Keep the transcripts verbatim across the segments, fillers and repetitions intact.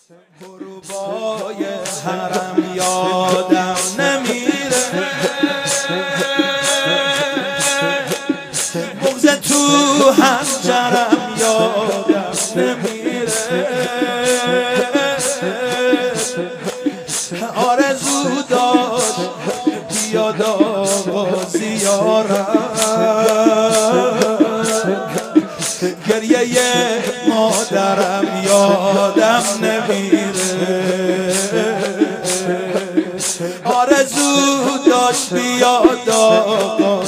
غروبای حرم یادم نمیره، بغض تو حنجرم یادم نمیره، آرزو داشت بیاد آقا زیارم، گریه مادرم یادم نمیره، آرزو داشت بیاد آقا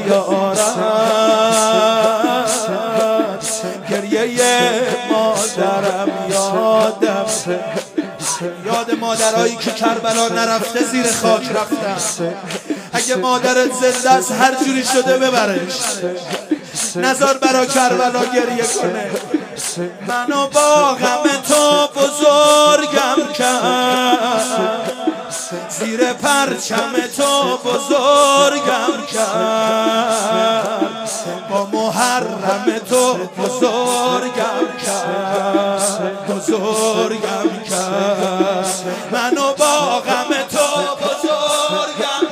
زیارت، گریه مادرم یادم، یاد مادرایی که کربلا نرفته زیر خاک رفتن. اگه مادرت زنده است هر جوری شده ببرش، نزار برا کربلا گریه کنه. منو با غم تو بزرگم کرد، زیر پرچم تو بزرگم کرد، با محرم تو بزرگم کرد، بزرگم کرد. منو با غم تو بزرگم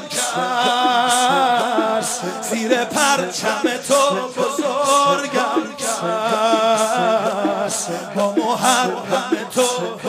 کرد، زیر پرچم تو بزرگم کرد، با محرم تو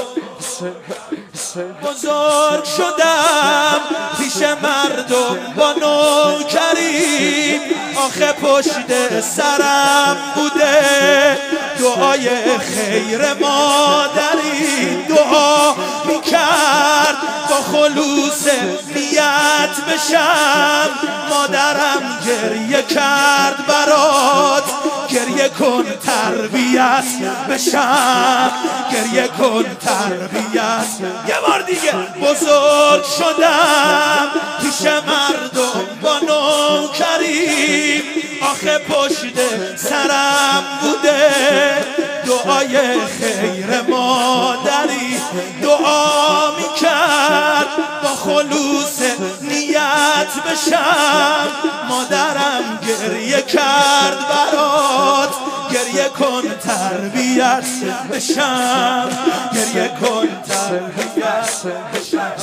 بزرگ شدم پیش مردم با نوکری، آخه پشت سرم بوده دعای خیر مادری، دعا میکرد با خلوص نیت بشم، مادرم گریه کرد برات، گریه کن تربیت بشم، گریه کن تربیت. یه بار دیگه بزرگ شدم پیش مردم با نوکری، آخه پشت سرم بوده دعای خیر مادری، دعا میکرد با خلوص نیت بشم، مادرم گریه کرد برات، گریه کن تربیت بشم، گریه کن تربیت بشم.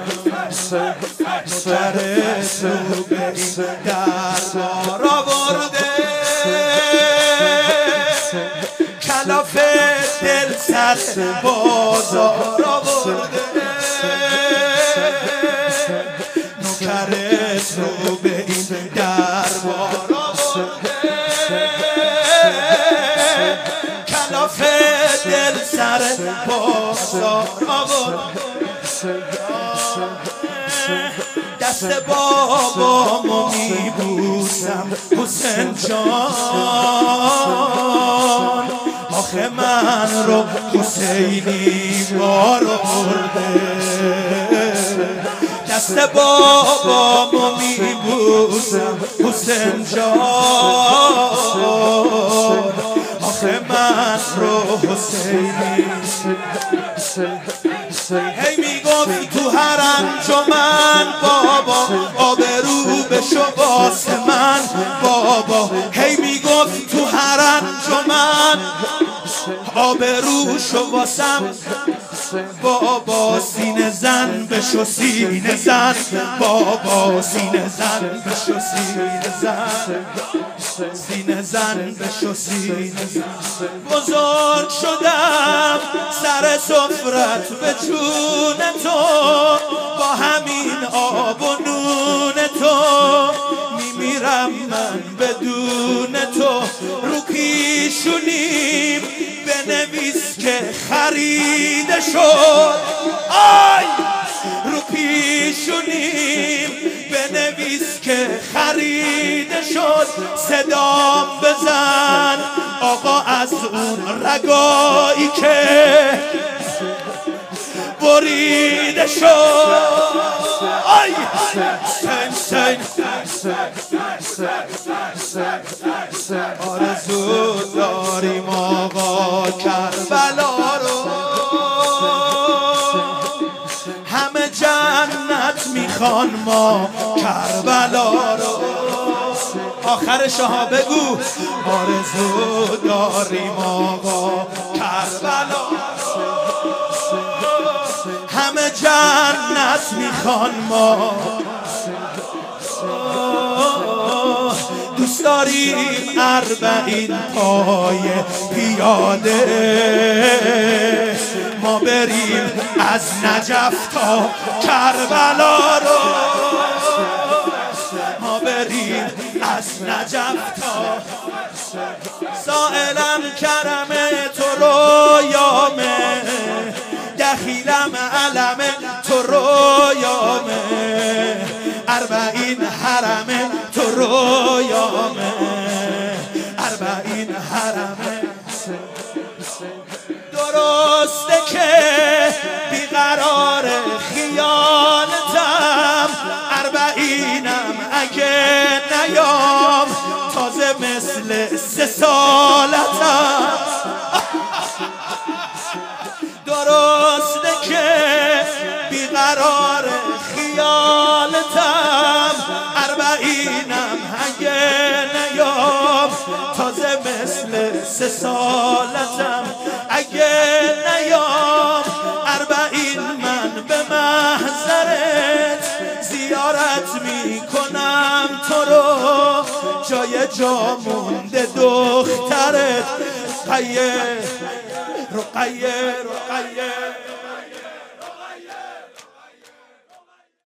نوکرت رو به این دربار آورده، کلاف دل سر بازار آورده، نوکرت رو به این دربار آورده، کلاف دل سر بازار آورده. دست بابامو میبوسم حسین جان، آخه من رو حسینی بار آورده، دست بابامو میبوسم حسین جان، آخه من رو حسینی. هی میگفت تو هر انجمن بابا آبرو بشو واسه من بابا، هی میگفت تو هر انجمن آبرو شو واسم بابا، سینه زن بشو سینه زن بابا، سینه زن بشو سینه زن، سینه زن بشو سینه زن. بزرگ شدم سر سفرت به جون تو، با همین آب و نون تو میمیرم من بدون تو، رو پیشونیم بنویس که خریده شد، آی رو پیشونیم بنویس که خریده شد، صدام بزن آقا از اون رگایی که بریده شد، آی سن سن آرزو داریم آقا کربلا رو، همه جنت میخوان ما کربلا رو. آخرش ها بگو آرزو داریم آقا کربلا رو. جنت میخوان ما دوست داریم اربعین پای پیاده ما بریم از نجف تا کربلا رو ما بریم از نجف تا سائلم کرم تو رویامه دخیلم علم تو رویامه اربعین حرم تو رویامه اربعین حرم درسته که بیقرار خیالتم اربعینم اگه نیام تازه مثل سه سالتم درسته که بیقرار خیالتم اربعینم اگه نیام تازه مثل سه سالتم اگه نیام اربعین من به محضرت زیارت میکنم تو رو جای جا مونده دخترت رقیه رقیه رقیه